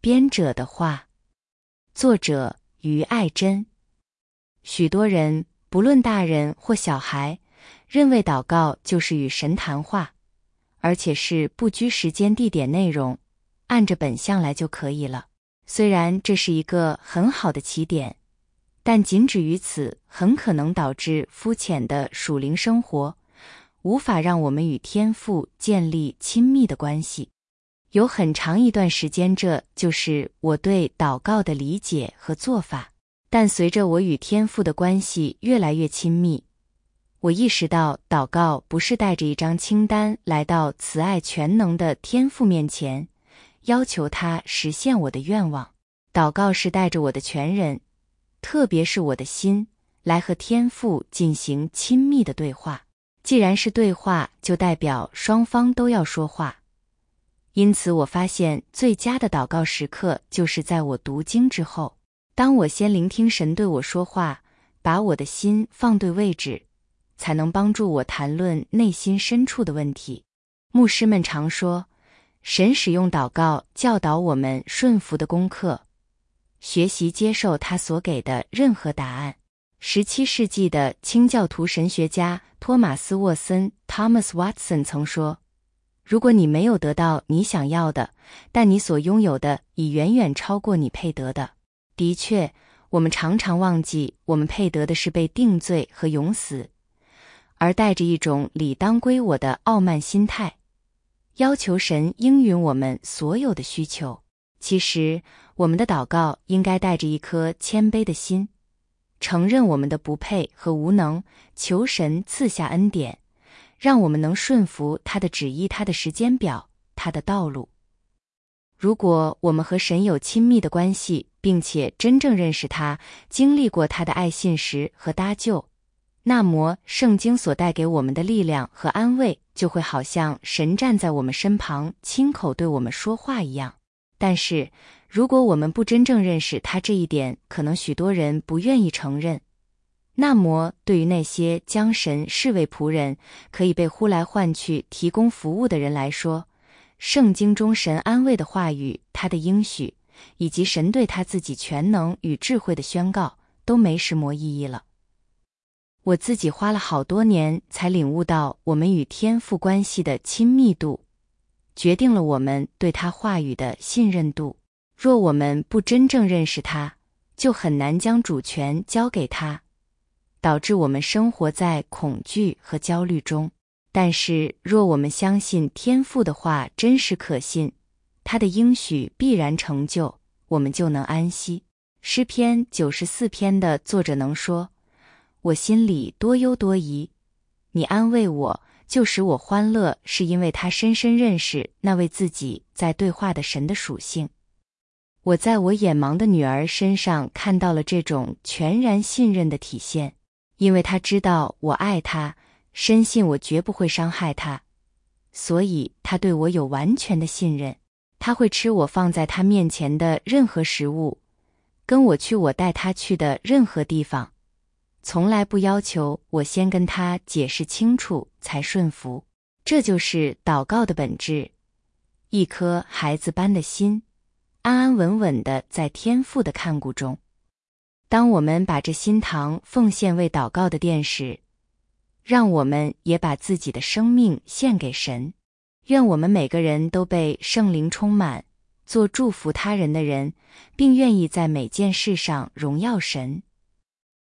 编者的话，作者于爱珍。许多人，不论大人或小孩，认为祷告就是与神谈话，而且是不拘时间、地点、内容，按着本相来就可以了。虽然这是一个很好的起点，但仅止于此，很可能导致肤浅的属灵生活，无法让我们与天父建立亲密的关系。有很长一段时间，这就是我对祷告的理解和做法。但随着我与天父的关系越来越亲密，我意识到祷告不是带着一张清单来到慈爱全能的天父面前，要求他实现我的愿望。祷告是带着我的全人，特别是我的心，来和天父进行亲密的对话。既然是对话，就代表双方都要说话。因此我发现最佳的祷告时刻就是在我读经之后，当我先聆听神对我说话，把我的心放对位置，才能帮助我谈论内心深处的问题。牧师们常说，神使用祷告教导我们顺服的功课，学习接受他所给的任何答案。17世纪的清教徒神学家托马斯·沃森 （Thomas Watson） 曾说，如果你没有得到你想要的，但你所拥有的已远远超过你配得的。的确，我们常常忘记我们配得的是被定罪和永死，而带着一种理当归我的傲慢心态，要求神应允我们所有的需求。其实，我们的祷告应该带着一颗谦卑的心，承认我们的不配和无能，求神赐下恩典，让我们能顺服他的旨意、他的时间表、他的道路。如果我们和神有亲密的关系，并且真正认识他，经历过他的爱、信实和搭救，那么圣经所带给我们的力量和安慰，就会好像神站在我们身旁，亲口对我们说话一样。但是，如果我们不真正认识他，这一点可能许多人不愿意承认，那么对于那些将神视为仆人，可以被呼来唤去提供服务的人来说，圣经中神安慰的话语，他的应许，以及神对他自己全能与智慧的宣告，都没什么意义了。我自己花了好多年才领悟到，我们与天父关系的亲密度，决定了我们对他话语的信任度。若我们不真正认识他，就很难将主权交给他，导致我们生活在恐惧和焦虑中。但是，若我们相信天父的话真实可信，他的应许必然成就，我们就能安息。诗篇94篇的作者能说，我心里多忧多疑，你安慰我，就使我欢乐，是因为他深深认识那位自己在对话的神的属性。我在我眼盲的女儿身上看到了这种全然信任的体现，因为她知道我爱她，深信我绝不会伤害她，所以她对我有完全的信任。她会吃我放在她面前的任何食物，跟我去我带她去的任何地方，从来不要求我先跟她解释清楚才顺服。这就是祷告的本质，一颗孩子般的心，安安稳稳地在天父的看顾中。当我们把这心堂奉献为祷告的殿时，让我们也把自己的生命献给神。愿我们每个人都被圣灵充满，做祝福他人的人，并愿意在每件事上荣耀神。